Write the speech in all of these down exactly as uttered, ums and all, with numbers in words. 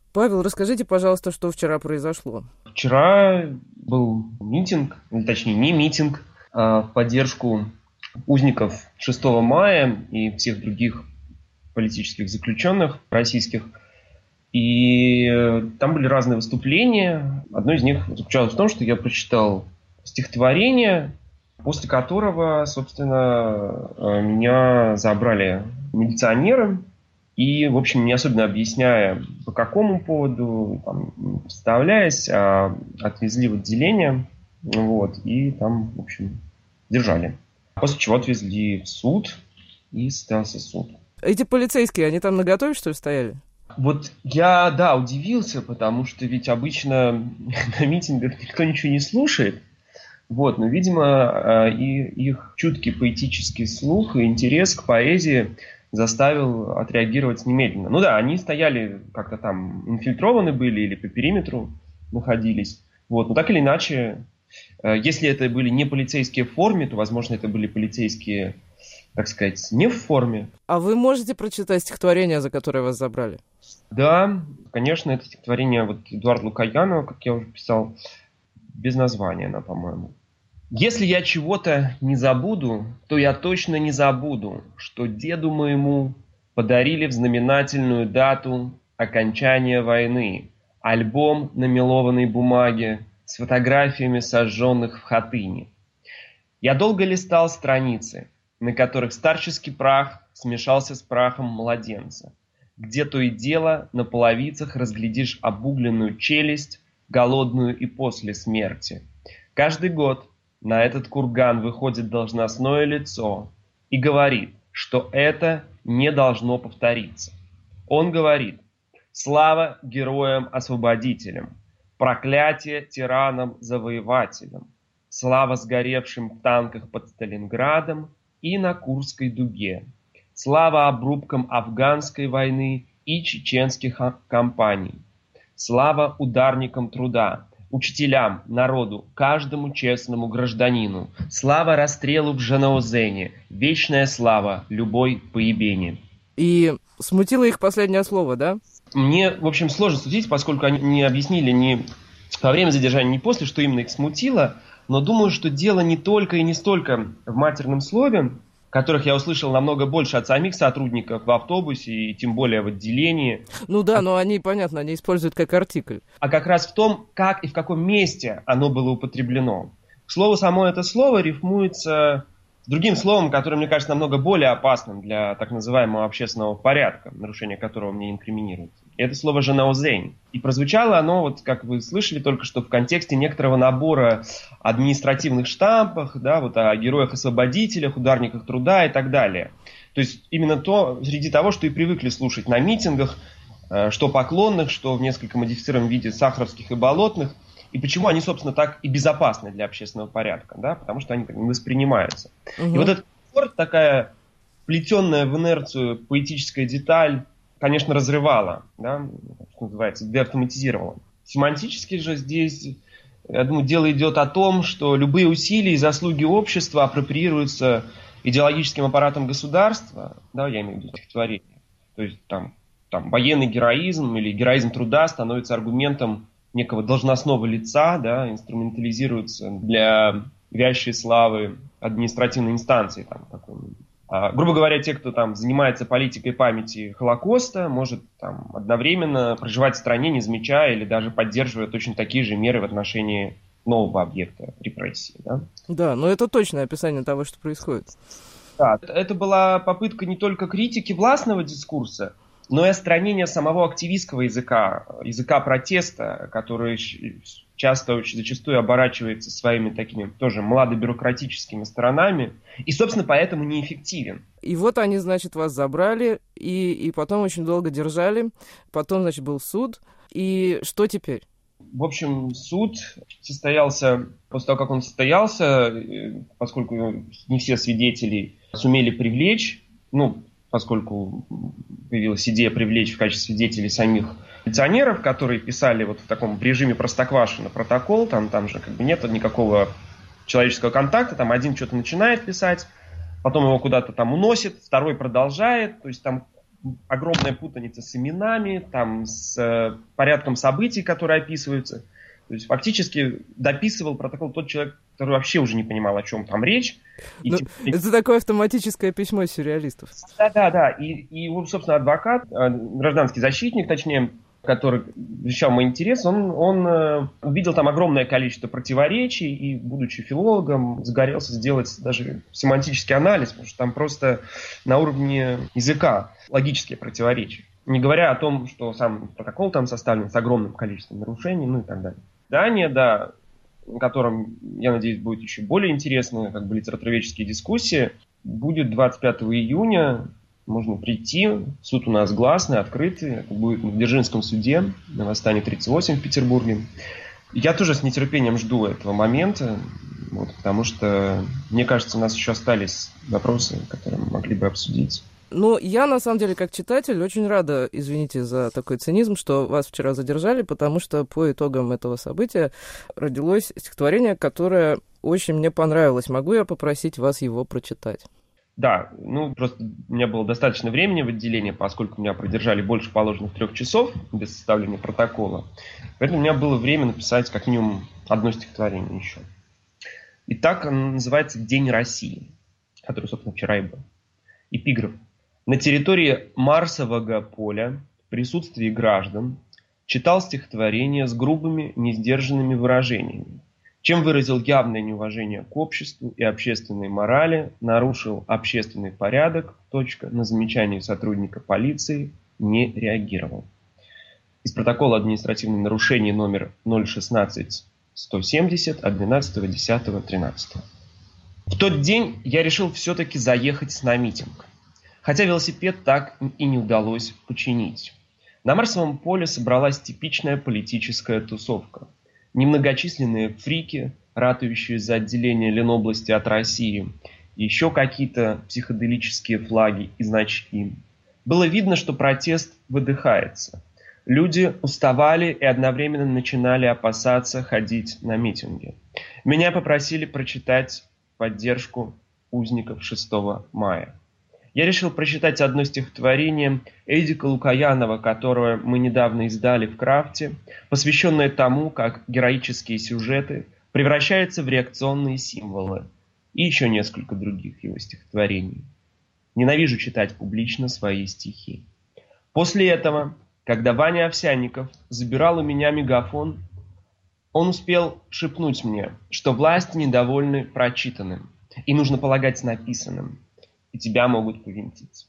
Павел, расскажите, пожалуйста, что вчера произошло. Вчера был митинг, или точнее не митинг, а в поддержку узников шестого мая и всех других политических заключенных российских. И там были разные выступления. Одно из них заключалось в том, что я прочитал стихотворение, после которого, собственно, меня забрали милиционеры. И, в общем, не особенно объясняя, по какому поводу, там, представляясь, а отвезли в отделение, вот, и там, в общем, держали. После чего отвезли в суд, и состоялся суд. Эти полицейские, они там наготове, что ли, стояли? Вот я, да, удивился, потому что ведь обычно на митингах никто ничего не слушает. Вот, но, видимо, и их чуткий поэтический слух и интерес к поэзии заставил отреагировать немедленно. Ну да, они стояли как-то там, инфильтрованы были или по периметру находились. Вот, но так или иначе, если это были не полицейские в форме, то, возможно, это были полицейские, так сказать, не в форме. А вы можете прочитать стихотворение, за которое вас забрали? Да, конечно, это стихотворение вот Эдуарда Лукоянова, как я уже писал, без названия она, по-моему. Если я чего-то не забуду, то я точно не забуду, что деду моему подарили в знаменательную дату окончания войны альбом на мелованной бумаге с фотографиями сожженных в Хатыни. Я долго листал страницы, на которых старческий прах смешался с прахом младенца, где то и дело на половицах разглядишь обугленную челюсть, голодную и после смерти. Каждый год на этот курган выходит должностное лицо и говорит, что это не должно повториться. Он говорит: слава героям-освободителям, проклятие тиранам-завоевателям, слава сгоревшим в танках под Сталинградом и на Курской дуге, слава обрубкам афганской войны и чеченских кампаний, слава ударникам труда, учителям, народу, каждому честному гражданину. Слава расстрелу в Жанаозене, вечная слава любой поебени. И смутило их последнее слово, да? Мне, в общем, сложно судить, поскольку они не объяснили ни во время задержания, ни после, что именно их смутило. Но думаю, что дело не только и не столько в матерном слове, которых я услышал намного больше от самих сотрудников в автобусе и тем более в отделении. Ну да, но они, понятно, они используют как артикль. А как раз в том, как и в каком месте оно было употреблено. К слову, само это слово рифмуется с другим словом, которое, мне кажется, намного более опасным для так называемого общественного порядка, нарушение которого мне инкриминируется. И это слово «жанаозень». И прозвучало оно, вот как вы слышали только что, в контексте некоторого набора административных штампов, да, вот о героях-освободителях, ударниках труда и так далее. То есть именно то, среди того, что и привыкли слушать на митингах, что поклонных, что в несколько модифицированном виде сахаровских и болотных. И почему они, собственно, так и безопасны для общественного порядка, да, потому что они так не воспринимаются. Угу. И вот этот спорт, такая плетенная в инерцию поэтическая деталь, конечно, разрывала, да, что называется, деавтоматизировала. Семантически же здесь, я думаю, дело идет о том, что любые усилия и заслуги общества апроприируются идеологическим аппаратом государства, да, я имею в виду стихотворение. То есть там, там военный героизм или героизм труда становится аргументом некого должностного лица, да, инструментализируется для вящей славы административной инстанции. Там, а, грубо говоря, те, кто там занимается политикой памяти Холокоста, может там, одновременно проживать в стране, не замечая или даже поддерживая точно такие же меры в отношении нового объекта репрессии. Да, да, но это точное описание того, что происходит. Да, это была попытка не только критики властного дискурса, но и отстранение самого активистского языка, языка протеста, который часто, зачастую оборачивается своими такими тоже младобюрократическими сторонами, и, собственно, поэтому неэффективен. И вот они, значит, вас забрали, и, и потом очень долго держали, потом, значит, был суд, и что теперь? В общем, суд состоялся, после того, как он состоялся, поскольку не все свидетели сумели привлечь, ну, поскольку появилась идея привлечь в качестве свидетелей самих милиционеров, которые писали вот в таком режиме Простоквашино протокол, там, там же как бы нет никакого человеческого контакта, там один что-то начинает писать, потом его куда-то там уносит, второй продолжает, то есть там огромная путаница с именами, там, с э, порядком событий, которые описываются. То есть фактически дописывал протокол тот человек, который вообще уже не понимал, о чем там речь. И Ну, тем- это такое автоматическое письмо сюрреалистов. Да-да-да. И, и, вот, собственно, адвокат, э, гражданский защитник, точнее, который защищал мой интерес, он, он э, увидел там огромное количество противоречий и, будучи филологом, загорелся сделать даже семантический анализ, потому что там просто на уровне языка логические противоречия. Не говоря о том, что сам протокол там составлен с огромным количеством нарушений, ну и так далее. Здание, да, на котором, я надеюсь, будет еще более интересные как бы, литературоведческие дискуссии, будет двадцать пятого июня. Можно прийти. Суд у нас гласный, открытый. Это будет в Дзержинском суде на Восстании тридцать восемь в Петербурге. Я тоже с нетерпением жду этого момента, вот, потому что, мне кажется, у нас еще остались вопросы, которые мы могли бы обсудить. Ну, я, на самом деле, как читатель, очень рада, извините за такой цинизм, что вас вчера задержали, потому что по итогам этого события родилось стихотворение, которое очень мне понравилось. Могу я попросить вас его прочитать? Да, ну просто у меня было достаточно времени в отделении, поскольку меня продержали больше положенных трех часов без составления протокола. Поэтому у меня было время написать как минимум одно стихотворение еще. Итак, оно называется «День России», который, собственно, вчера и был. Эпиграф. На территории Марсового поля в присутствии граждан читал стихотворение с грубыми, несдержанными выражениями, чем выразил явное неуважение к обществу и общественной морали, нарушил общественный порядок, точка, на замечание сотрудника полиции не реагировал. Из протокола административных нарушений номер ноль шестнадцать сто семьдесят от двенадцатого десятого тринадцатого. В тот день я решил все-таки заехать на митинг, хотя велосипед так и не удалось починить. На Марсовом поле собралась типичная политическая тусовка. Немногочисленные фрики, ратующие за отделение Ленобласти от России, еще какие-то психоделические флаги и значки. Было видно, что протест выдыхается. Люди уставали и одновременно начинали опасаться ходить на митинги. Меня попросили прочитать поддержку узников шестого мая. Я решил прочитать одно стихотворение Эдика Лукаянова, которое мы недавно издали в Крафте, посвященное тому, как героические сюжеты превращаются в реакционные символы, и еще несколько других его стихотворений. Ненавижу читать публично свои стихи. После этого, когда Ваня Овсянников забирал у меня мегафон, он успел шепнуть мне, что власти недовольны прочитанным, и нужно полагать написанным, и тебя могут повинтить.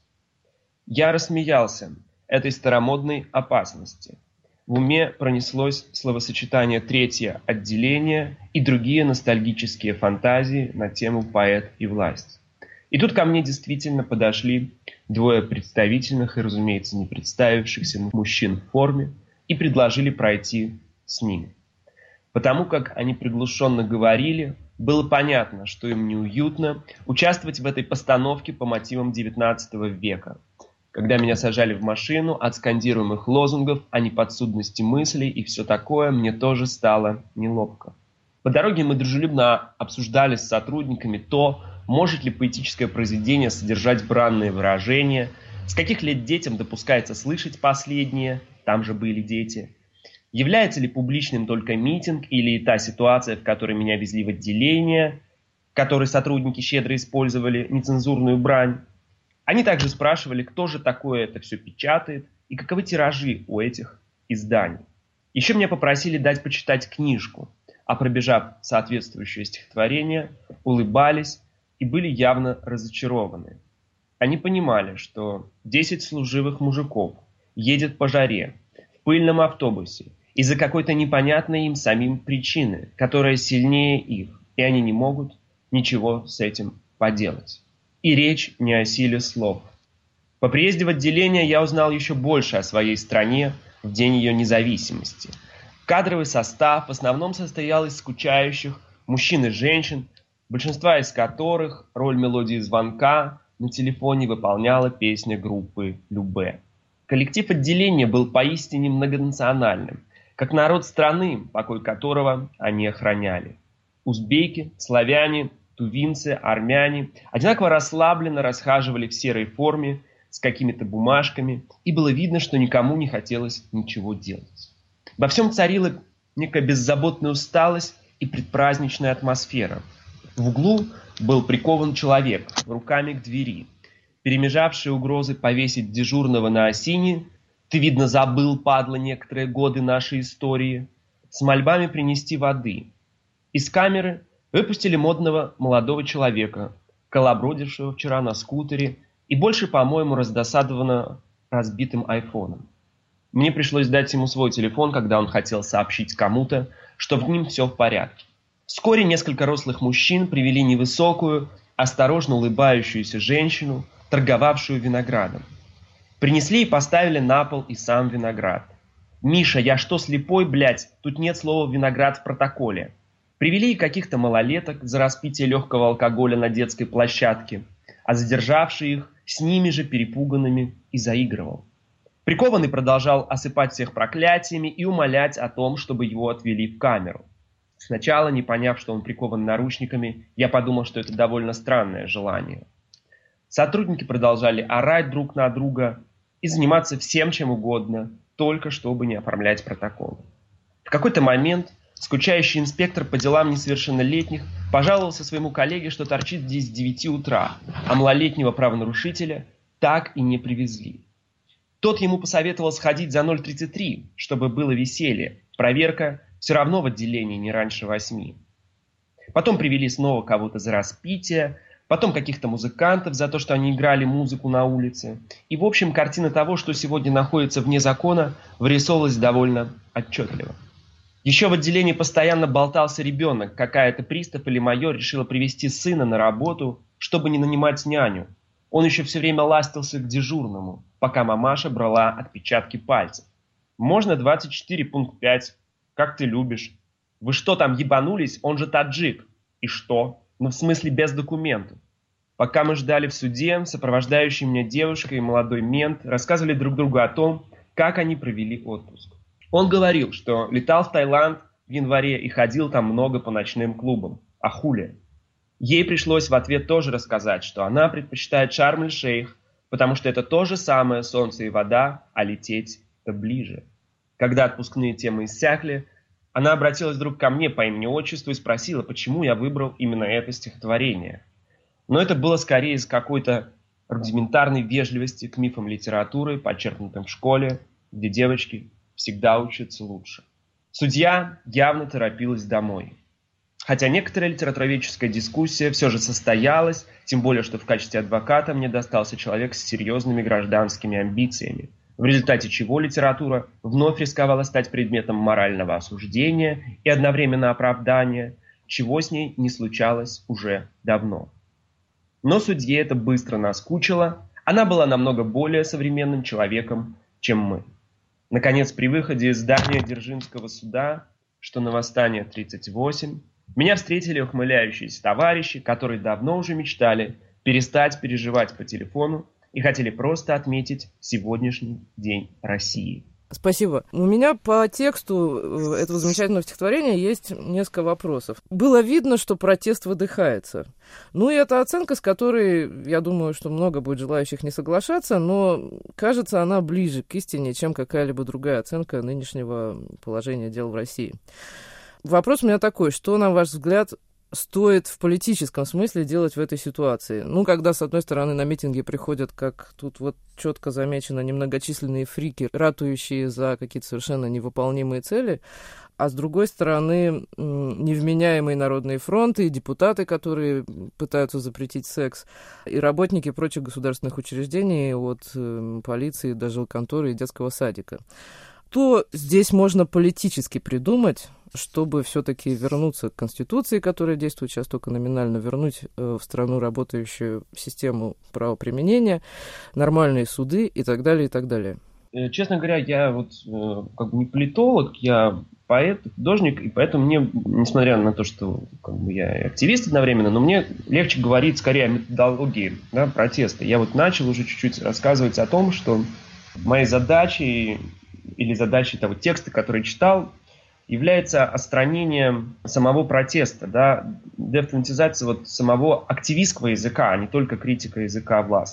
Я рассмеялся этой старомодной опасности. В уме пронеслось словосочетание «третье отделение» и другие ностальгические фантазии на тему «поэт и власть». И тут ко мне действительно подошли двое представительных и, разумеется, не представившихся мужчин в форме и предложили пройти с ними. Потому как они приглушенно говорили, было понятно, что им неуютно участвовать в этой постановке по мотивам девятнадцатого века. Когда меня сажали в машину от скандируемых лозунгов о неподсудности мыслей и все такое, мне тоже стало неловко. По дороге мы дружелюбно обсуждали с сотрудниками то, может ли поэтическое произведение содержать бранные выражения, с каких лет детям допускается слышать последние, там же были дети. Является ли публичным только митинг или та ситуация, в которой меня везли в отделение, в которой сотрудники щедро использовали нецензурную брань? Они также спрашивали, кто же такое это все печатает и каковы тиражи у этих изданий. Еще меня попросили дать почитать книжку, а пробежав соответствующее стихотворение, улыбались и были явно разочарованы. Они понимали, что десять служивых мужиков едет по жаре в пыльном автобусе из-за какой-то непонятной им самим причины, которая сильнее их, и они не могут ничего с этим поделать. И речь не о силе слов. По приезде в отделение я узнал еще больше о своей стране в день ее независимости. Кадровый состав в основном состоял из скучающих мужчин и женщин, большинства из которых роль мелодии звонка на телефоне выполняла песня группы «Любэ». Коллектив отделения был поистине многонациональным, как народ страны, покой которого они охраняли. Узбеки, славяне, тувинцы, армяне одинаково расслабленно расхаживали в серой форме, с какими-то бумажками, и было видно, что никому не хотелось ничего делать. Во всем царила некая беззаботная усталость и предпраздничная атмосфера. В углу был прикован человек руками к двери, перемежавший угрозы повесить дежурного на осине, «Ты, видно, забыл, падла, некоторые годы нашей истории», с мольбами принести воды. Из камеры выпустили модного молодого человека, колобродившего вчера на скутере и больше, по-моему, раздосадованного разбитым айфоном. Мне пришлось дать ему свой телефон, когда он хотел сообщить кому-то, что в нем все в порядке. Вскоре несколько рослых мужчин привели невысокую, осторожно улыбающуюся женщину, торговавшую виноградом. Принесли и поставили на пол и сам виноград. «Миша, я что, слепой, блядь? Тут нет слова «виноград» в протоколе». Привели и каких-то малолеток за распитие легкого алкоголя на детской площадке, а задержавший их с ними же перепуганными и заигрывал. Прикованный продолжал осыпать всех проклятиями и умолять о том, чтобы его отвели в камеру. Сначала, не поняв, что он прикован наручниками, я подумал, что это довольно странное желание. Сотрудники продолжали орать друг на друга и заниматься всем, чем угодно, только чтобы не оформлять протокол. В какой-то момент скучающий инспектор по делам несовершеннолетних пожаловался своему коллеге, что торчит здесь с девяти утра, а малолетнего правонарушителя так и не привезли. Тот ему посоветовал сходить за ноль тридцать три, чтобы было веселье. Проверка все равно в отделении не раньше восьми. Потом привели снова кого-то за распитие, потом каких-то музыкантов за то, что они играли музыку на улице. И, в общем, картина того, что сегодня находится вне закона, вырисовывалась довольно отчетливо. Еще в отделении постоянно болтался ребенок. Какая-то пристав или майор решила привести сына на работу, чтобы не нанимать няню. Он еще все время ластился к дежурному, пока мамаша брала отпечатки пальцев. «Можно двадцать четыре пункт пять, как ты любишь». «Вы что там, ебанулись? Он же таджик». «И что?» «Ну, в смысле, без документов». Пока мы ждали в суде, сопровождающие меня девушка и молодой мент рассказывали друг другу о том, как они провели отпуск. Он говорил, что летал в Таиланд в январе и ходил там много по ночным клубам. А хули? Ей пришлось в ответ тоже рассказать, что она предпочитает Шарм-эль-Шейх, потому что это то же самое солнце и вода, а лететь-то ближе. Когда отпускные темы иссякли, она обратилась вдруг ко мне по имени-отчеству и спросила, почему я выбрал именно это стихотворение. Но это было скорее из какой-то рудиментарной вежливости к мифам литературы, подчеркнутым в школе, где девочки всегда учатся лучше. Судья явно торопилась домой. Хотя некоторая литературоведческая дискуссия все же состоялась, тем более, что в качестве адвоката мне достался человек с серьезными гражданскими амбициями, в результате чего литература вновь рисковала стать предметом морального осуждения и одновременно оправдания, чего с ней не случалось уже давно. Но судье это быстро наскучило, она была намного более современным человеком, чем мы. Наконец, при выходе из здания Дзержинского суда, что на Восстание тридцать восемь, меня встретили ухмыляющиеся товарищи, которые давно уже мечтали перестать переживать по телефону и хотели просто отметить сегодняшний день России. Спасибо. У меня по тексту этого замечательного стихотворения есть несколько вопросов. Было видно, что протест выдыхается. Ну и это оценка, с которой, я думаю, что много будет желающих не соглашаться, но кажется, она ближе к истине, чем какая-либо другая оценка нынешнего положения дел в России. Вопрос у меня такой, что, на ваш взгляд, стоит в политическом смысле делать в этой ситуации? Ну, когда, с одной стороны, на митинги приходят, как тут вот четко замечено, немногочисленные фрики, ратующие за какие-то совершенно невыполнимые цели, а с другой стороны, невменяемые народные фронты, депутаты, которые пытаются запретить секс, и работники прочих государственных учреждений, от полиции до жилконторы и детского садика. Что здесь можно политически придумать, чтобы все-таки вернуться к Конституции, которая действует сейчас только номинально, вернуть в страну работающую систему правоприменения, нормальные суды и так далее, и так далее? Честно говоря, я вот как бы не политолог, я поэт, художник, и поэтому мне, несмотря на то, что как бы, я активист одновременно, но мне легче говорить скорее о методологии, да, протеста. Я вот начал уже чуть-чуть рассказывать о том, что моей задачей или задачей того текста, который читал, является отстранение самого протеста, да, деавтоматизация вот самого активистского языка, а не только критика языка властного.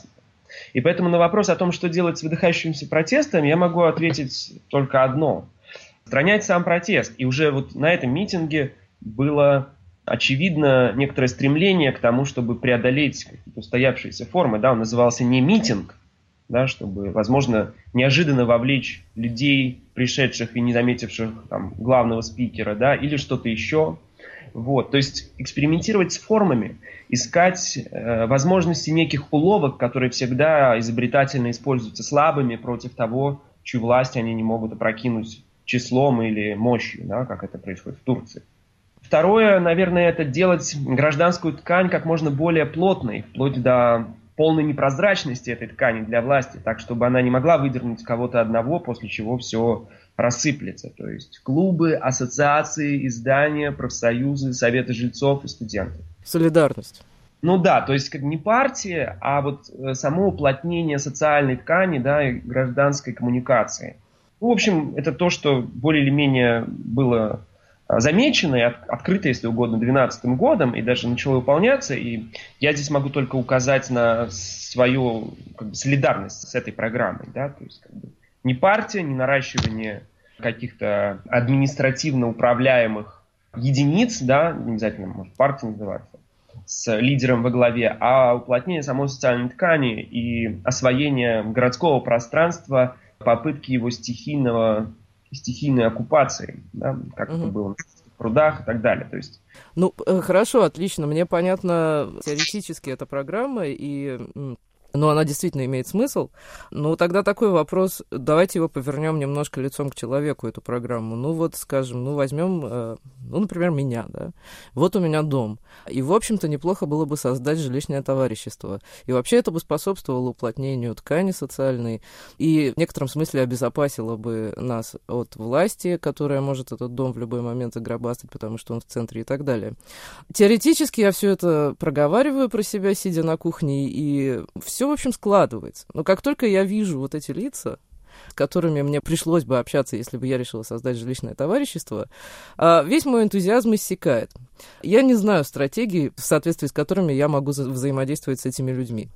И поэтому на вопрос о том, что делать с выдыхающимся протестом, я могу ответить только одно. Устранять сам протест. И уже вот на этом митинге было очевидно некоторое стремление к тому, чтобы преодолеть какие-то устоявшиеся формы. Да, он назывался не митинг, да, чтобы, возможно, неожиданно вовлечь людей, пришедших и не заметивших там, главного спикера, да, или что-то еще. Вот. То есть экспериментировать с формами, искать э, возможности неких уловок, которые всегда изобретательно используются слабыми против того, чью власть они не могут опрокинуть числом или мощью, да, как это происходит в Турции. Второе, наверное, это делать гражданскую ткань как можно более плотной, вплоть до полной непрозрачности этой ткани для власти, так, чтобы она не могла выдернуть кого-то одного, после чего все рассыплется. То есть клубы, ассоциации, издания, профсоюзы, советы жильцов и студентов. Солидарность. Ну да, то есть как не партия, а вот само уплотнение социальной ткани, да, и гражданской коммуникации. Ну, в общем, это то, что более или менее было замечено и от, открыто, если угодно, две тысячи двенадцатым годом, и даже начало выполняться. И я здесь могу только указать на свою как бы, солидарность с этой программой. Да? То есть как бы, не партия, не наращивание каких-то административно управляемых единиц, да, не обязательно может партия называться, с лидером во главе, а уплотнение самой социальной ткани и освоение городского пространства, попытки его стихийного стихийной оккупации, да, как угу. это было в прудах и так далее. То есть... Ну, хорошо, отлично. Мне понятно теоретически эта программа, и ну, она действительно имеет смысл. Но тогда такой вопрос, давайте его повернем немножко лицом к человеку, эту программу. Ну, вот, скажем, ну, возьмем, ну, например, меня, да. Вот у меня дом. И, в общем-то, неплохо было бы создать жилищное товарищество. И вообще это бы способствовало уплотнению ткани социальной и в некотором смысле обезопасило бы нас от власти, которая может этот дом в любой момент заграбастать, потому что он в центре и так далее. Теоретически я все это проговариваю про себя, сидя на кухне, и все, в общем, складывается. Но как только я вижу вот эти лица, с которыми мне пришлось бы общаться, если бы я решила создать жилищное товарищество, весь мой энтузиазм иссякает. Я не знаю стратегий, в соответствии с которыми я могу взаимодействовать с этими людьми.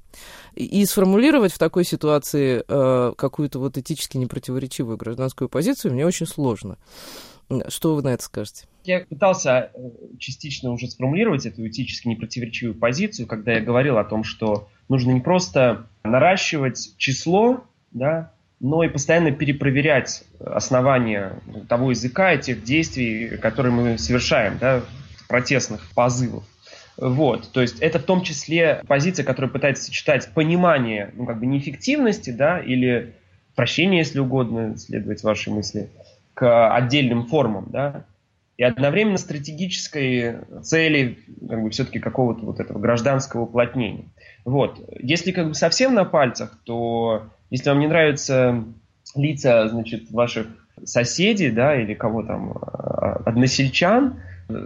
И сформулировать в такой ситуации какую-то вот этически непротиворечивую гражданскую позицию мне очень сложно. Что вы на это скажете? Я пытался частично уже сформулировать эту этически непротиворечивую позицию, когда я говорил о том, что нужно не просто наращивать число, да, но и постоянно перепроверять основания того языка и тех действий, которые мы совершаем, да, протестных позывов. Вот, то есть это в том числе позиция, которая пытается сочетать понимание, ну, как бы неэффективности, да, или прощения, если угодно, следовать вашей мысли, к отдельным формам, да, и одновременно стратегической цели, как бы, все-таки какого-то вот этого гражданского уплотнения. Вот. Если как бы совсем на пальцах, то если вам не нравятся лица, значит, ваших соседей, да, или кого там, односельчан,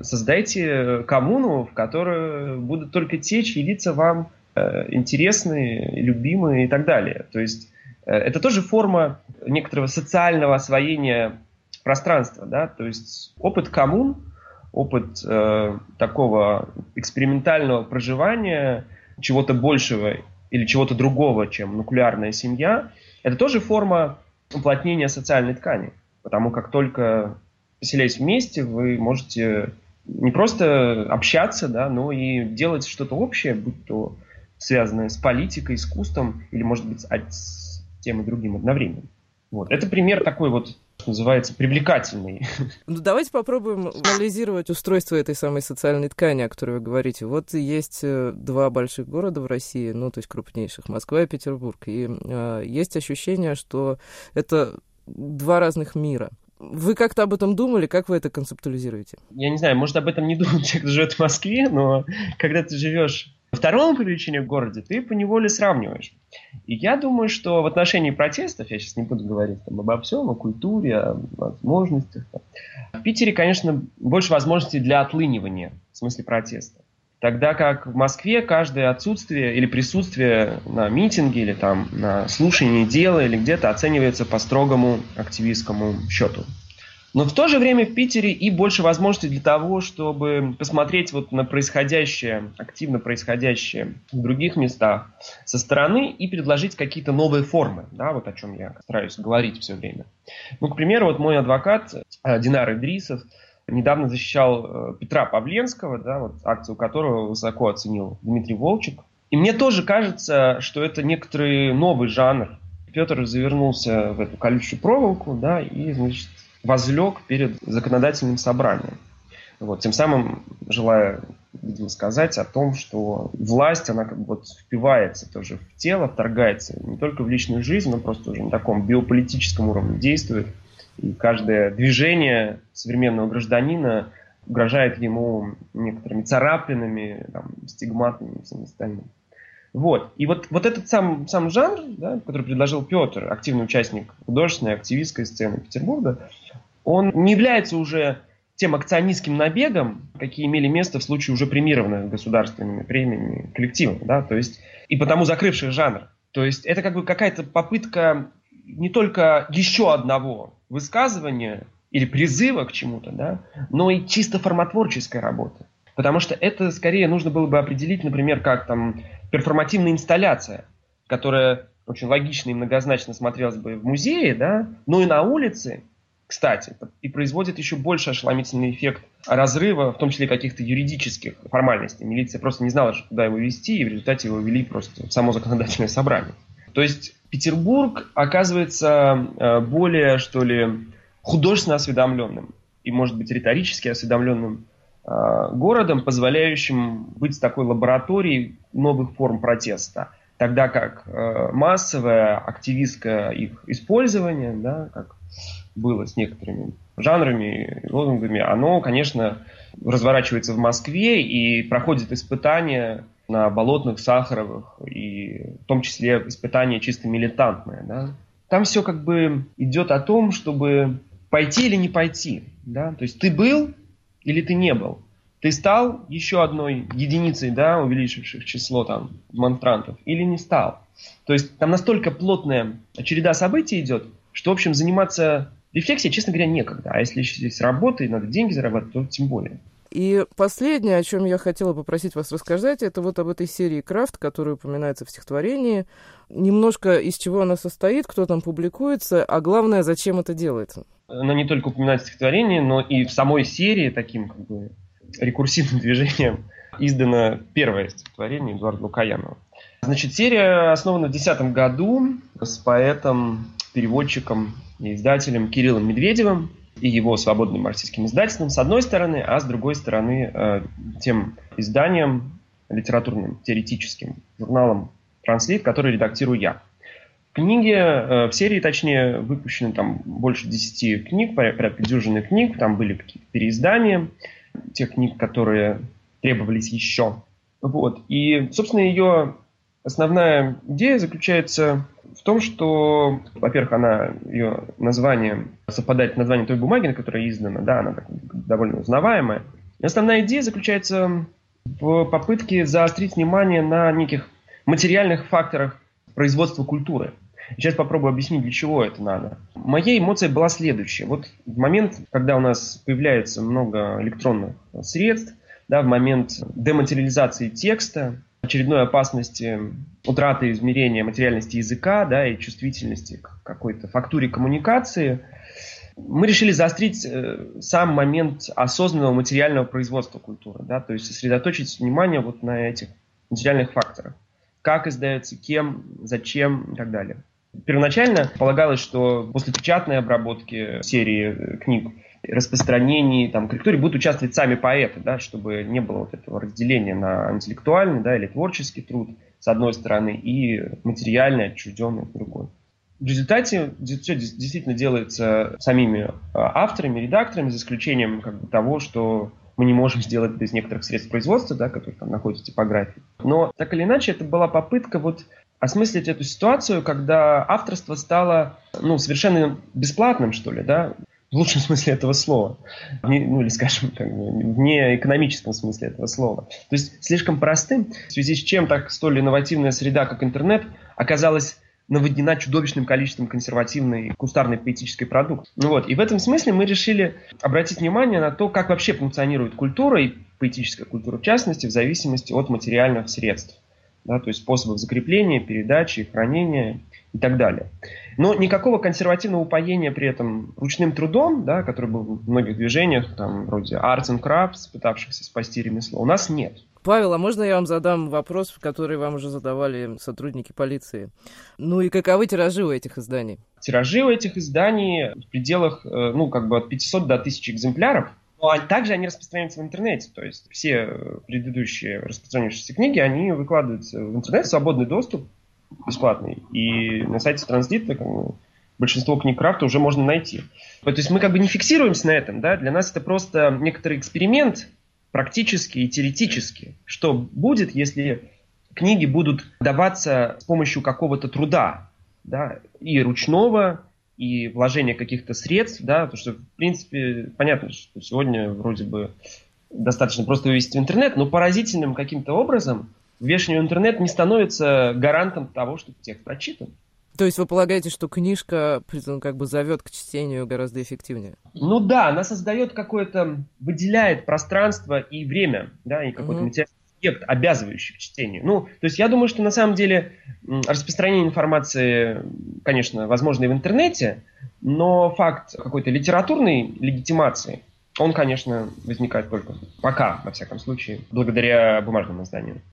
создайте коммуну, в которой будут только те, чьи лица вам интересны, любимы и так далее. То есть это тоже форма некоторого социального освоения пространства, да, то есть опыт коммун, опыт э, такого экспериментального проживания чего-то большего или чего-то другого, чем нуклеарная семья, это тоже форма уплотнения социальной ткани, потому как только поселяясь вместе, вы можете не просто общаться, да, но и делать что-то общее, будь то связанное с политикой, искусством или, может быть, с тем и другим одновременно. Вот. Это пример такой вот, что называется, привлекательный. Ну, давайте попробуем анализировать устройство этой самой социальной ткани, о которой вы говорите. Вот есть два больших города в России, ну, то есть крупнейших, Москва и Петербург. И э, есть ощущение, что это два разных мира. Вы как-то об этом думали? Как вы это концептуализируете? Я не знаю, может, об этом не думал те, кто живет в Москве, но когда ты живешь во втором по величине городе, ты поневоле сравниваешь. И я думаю, что в отношении протестов, я сейчас не буду говорить там, обо всем, о культуре, о возможностях. В Питере, конечно, больше возможностей для отлынивания, в смысле протеста. Тогда как в Москве каждое отсутствие или присутствие на митинге, или там на слушании дела, или где-то оценивается по строгому активистскому счету. Но в то же время в Питере и больше возможностей для того, чтобы посмотреть вот на происходящее, активно происходящее в других местах со стороны и предложить какие-то новые формы, да, вот о чем я стараюсь говорить все время. Ну, к примеру, вот мой адвокат Динар Идрисов недавно защищал Петра Павленского, да, вот акцию которого высоко оценил Дмитрий Волчек. И мне тоже кажется, что это некоторый новый жанр. Петр завернулся в эту колючую проволоку, да, и, значит, возлег перед законодательным собранием. Вот, тем самым желая, видимо, сказать о том, что власть, она как бы вот впивается тоже в тело, вторгается не только в личную жизнь, но просто уже на таком биополитическом уровне действует. И каждое движение современного гражданина угрожает ему некоторыми царапинами, там, стигматами и всем остальным. Вот. И вот, вот этот сам, сам жанр, да, который предложил Петр, активный участник художественной, активистской сцены Петербурга, он не является уже тем акционистским набегом, какие имели место в случае уже премированных государственными премиями коллективов. Да, то есть, и потому закрывших жанр. То есть это как бы какая-то попытка не только еще одного высказывания или призыва к чему-то, да, но и чисто формотворческой работы. Потому что это скорее нужно было бы определить, например, как там перформативная инсталляция, которая очень логично и многозначно смотрелась бы в музее, да, но и на улице, кстати, и производит еще больше ошеломительный эффект разрыва, в том числе каких-то юридических формальностей. Милиция просто не знала, куда его вести, и в результате его вели просто в само законодательное собрание. То есть Петербург оказывается более, что ли, художественно осведомленным и, может быть, риторически осведомленным городом, позволяющим быть такой лабораторией новых форм протеста. Тогда как массовое активистское их использование, да, как было с некоторыми жанрами, лозунгами, оно, конечно, разворачивается в Москве и проходит испытания на Болотных, Сахаровых, и в том числе испытания чисто милитантные. Да. Там все как бы идет о том, чтобы пойти или не пойти. Да. То есть ты был или ты не был. Ты стал еще одной единицей, да, увеличивших число там демонстрантов, или не стал. То есть там настолько плотная череда событий идет, что, в общем, заниматься рефлексией, честно говоря, некогда. А если здесь работа и надо деньги зарабатывать, то тем более. И последнее, о чем я хотела попросить вас рассказать, это вот об этой серии «Крафт», которая упоминается в стихотворении. Немножко из чего она состоит, кто там публикуется, а главное, зачем это делается. Она не только упоминается в стихотворении, но и в самой серии таким как бы рекурсивным движением издано первое стихотворение Эдуарда Лукоянова. Значит, серия основана в две тысячи десятом году с поэтом, переводчиком и издателем Кириллом Медведевым и его свободным марксистским издательством с одной стороны, а с другой стороны э, тем изданием литературным, теоретическим, журналом «Транслит», который редактирую я. В книге, э, в серии, точнее, выпущено там больше десяти книг, порядка дюжины книг, там были какие-то переиздания тех книг, которые требовались еще. Вот. И, собственно, ее основная идея заключается в том, что, во-первых, она, ее название совпадает с названием той бумаги, на которой издана, да, она так, довольно узнаваемая. И основная идея заключается в попытке заострить внимание на неких материальных факторах производства культуры. Сейчас попробую объяснить, для чего это надо. Моя эмоция была следующая. Вот в момент, когда у нас появляется много электронных средств, да, в момент дематериализации текста, очередной опасности утраты измерения материальности языка, да, и чувствительности к какой-то фактуре коммуникации, мы решили заострить э, сам момент осознанного материального производства культуры, да, то есть сосредоточить внимание вот на этих материальных факторах. Как издается, кем, зачем и так далее. Первоначально полагалось, что после печатной обработки серии книг, распространении, там, корректуре будут участвовать сами поэты, да, чтобы не было вот этого разделения на интеллектуальный, да, или творческий труд с одной стороны и материальный, отчужденный с другой. В результате все действительно делается самими авторами, редакторами, за исключением как бы, того, что мы не можем сделать без некоторых средств производства, да, которые там находятся в типографии. Но так или иначе это была попытка вот осмыслить эту ситуацию, когда авторство стало ну, совершенно бесплатным, что ли, да, в лучшем смысле этого слова, ну или, скажем, как бы, в неэкономическом смысле этого слова. То есть слишком простым, в связи с чем так столь инновативная среда, как интернет, оказалась наводнена чудовищным количеством консервативной кустарной поэтической продукции. Ну вот. И в этом смысле мы решили обратить внимание на то, как вообще функционирует культура, и поэтическая культура в частности, в зависимости от материальных средств. Да, то есть способов закрепления, передачи, хранения и так далее. Но никакого консервативного упоения при этом ручным трудом, да, который был в многих движениях, там, вроде Arts and Crafts, пытавшихся спасти ремесло, у нас нет. Павел, а можно я вам задам вопрос, который вам уже задавали сотрудники полиции? Ну и каковы тиражи у этих изданий? Тиражи у этих изданий в пределах, ну, как бы от пятисот до тысячи экземпляров. Но также они распространяются в интернете, то есть все предыдущие распространившиеся книги, они выкладываются в интернет, в свободный доступ, бесплатный. И на сайте Транслита как бы, большинство книг крафта уже можно найти. То есть мы как бы не фиксируемся на этом, да? Для нас это просто некоторый эксперимент, практически и теоретически. Что будет, если книги будут даваться с помощью какого-то труда, да? И ручного, и вложение каких-то средств, да, потому что, в принципе, понятно, что сегодня вроде бы достаточно просто вывести в интернет, но поразительным каким-то образом вешание в интернет не становится гарантом того, что текст прочитан. То есть вы полагаете, что книжка как бы зовет к чтению гораздо эффективнее? Ну да, она создает какое-то, выделяет пространство и время, да, и какой-то mm-hmm. материальный объект, обязывающий к чтению. Ну, то есть я думаю, что на самом деле распространение информации, конечно, возможно и в интернете, но факт какой-то литературной легитимации, он, конечно, возникает только пока, во всяком случае, благодаря бумажным изданиям.